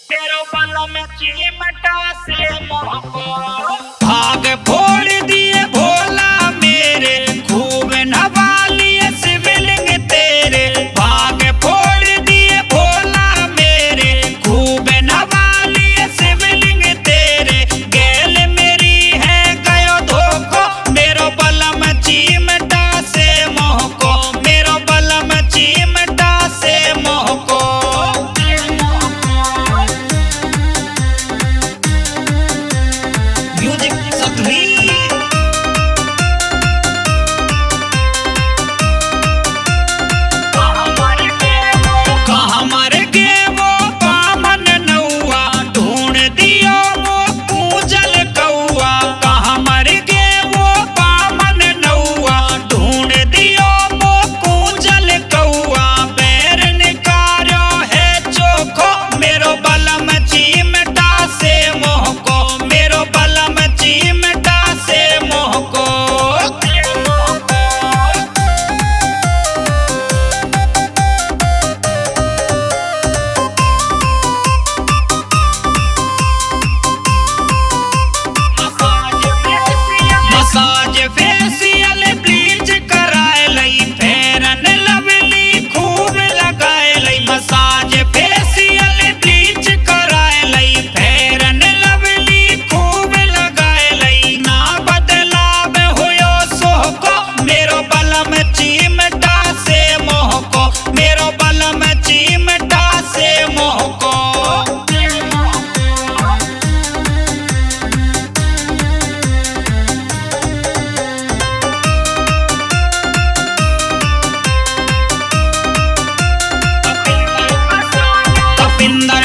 तेरो बालों में चिमटा से मोहको भाग फोड़ दिए भोला मेरे, खूब नवा लिए शिवलिंग तेरे। भाग फोड़ दिए भोला मेरे, खूब नवा लिए शिवलिंग तेरे। गेल मेरी है गयो धोखो, मेरो बलम चिमटा से मोहको, मेरो बलम चिमटा से मोहको। म्यूजिक सतवी कहाँ मर गे वो बामन नौआ, ढूंढ दियो वो पूजल कौआ। कहाँ मर गे वो बामन नौआ, ढूंढ दियो वो पूजल कौआ। पैर निकारो है चोखो, मेरो बलम चिमटा से मोहको, मेरो बलम चिमटा से मोहको। मसाज फेशियल ब्लीच कराए लई, फेरन लवली खूब लगाए लई। मसाज फेशियल ब्लीच कराए लई, फेरन लवली खूब लगाए लई। ना बदलाव होयो सोहको, मेरो बलम चिमटा से मोहको, मेरो बलम चिमटा से मोहको। कपिंदर